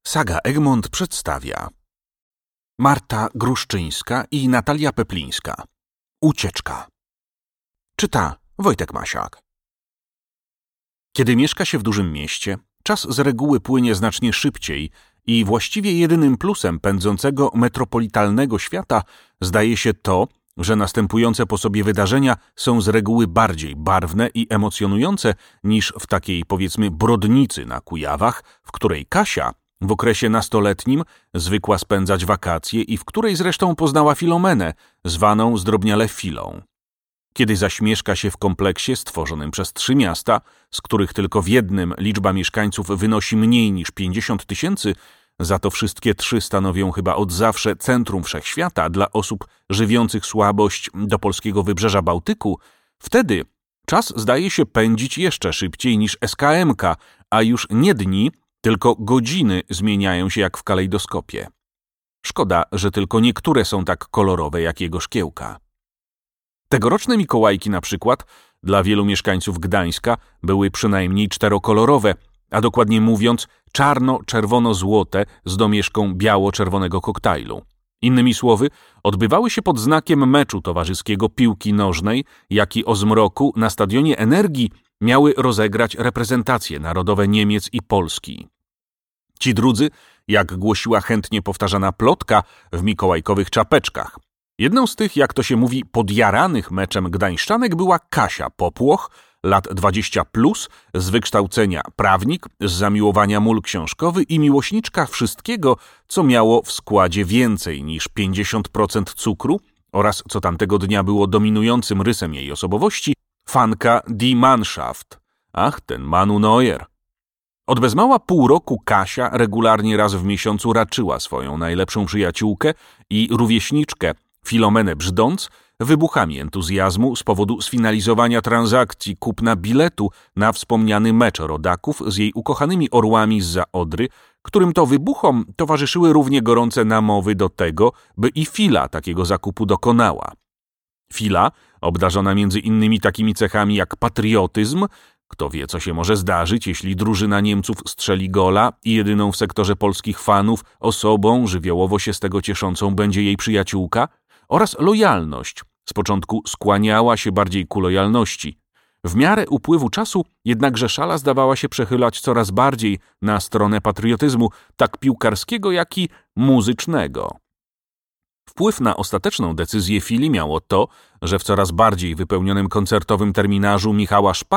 Saga Egmont przedstawia Marta Gruszczyńska i Natalia Peplińska. Ucieczka. Czyta Wojtek Masiak. Kiedy mieszka się w dużym mieście, czas z reguły płynie znacznie szybciej i właściwie jedynym plusem pędzącego metropolitalnego świata zdaje się to, że następujące po sobie wydarzenia są z reguły bardziej barwne i emocjonujące niż w takiej, powiedzmy, Brodnicy na Kujawach, w której Kasia w okresie nastoletnim zwykła spędzać wakacje i w której zresztą poznała Filomenę, zwaną zdrobniale Filą. Kiedy zaś mieszka się w kompleksie stworzonym przez 3 miasta, z których tylko w jednym liczba mieszkańców wynosi mniej niż 50 000, za to wszystkie 3 stanowią chyba od zawsze centrum wszechświata dla osób żywiących słabość do polskiego wybrzeża Bałtyku, wtedy czas zdaje się pędzić jeszcze szybciej niż SKM-ka, a już nie dni, tylko godziny zmieniają się jak w kalejdoskopie. Szkoda, że tylko niektóre są tak kolorowe jak jego szkiełka. Tegoroczne Mikołajki na przykład dla wielu mieszkańców Gdańska były przynajmniej 4-kolorowe, a dokładnie mówiąc czarno-czerwono-złote z domieszką biało-czerwonego koktajlu. Innymi słowy, odbywały się pod znakiem meczu towarzyskiego piłki nożnej, jaki o zmroku na Stadionie Energii miały rozegrać reprezentacje narodowe Niemiec i Polski. Ci drudzy, jak głosiła chętnie powtarzana plotka, w mikołajkowych czapeczkach. Jedną z tych, jak to się mówi, podjaranych meczem gdańszczanek była Kasia Popłoch, lat 20+, z wykształcenia prawnik, z zamiłowania mól książkowy i miłośniczka wszystkiego, co miało w składzie więcej niż 50% cukru oraz, co tamtego dnia było dominującym rysem jej osobowości, fanka Die Mannschaft. Ach, ten Manu Neuer. Od bezmała pół roku Kasia regularnie raz w miesiącu raczyła swoją najlepszą przyjaciółkę i rówieśniczkę, Filomenę Brzdąc, wybuchami entuzjazmu z powodu sfinalizowania transakcji kupna biletu na wspomniany mecz rodaków z jej ukochanymi orłami zza Odry, którym to wybuchom towarzyszyły równie gorące namowy do tego, by i Fila takiego zakupu dokonała. Fila, obdarzona między innymi takimi cechami jak patriotyzm, kto wie, co się może zdarzyć, jeśli drużyna Niemców strzeli gola i jedyną w sektorze polskich fanów osobą żywiołowo się z tego cieszącą będzie jej przyjaciółka, oraz lojalność. Z początku skłaniała się bardziej ku lojalności. W miarę upływu czasu jednakże szala zdawała się przechylać coraz bardziej na stronę patriotyzmu, tak piłkarskiego, jak i muzycznego. Wpływ na ostateczną decyzję Fili miało to, że w coraz bardziej wypełnionym koncertowym terminarzu Michała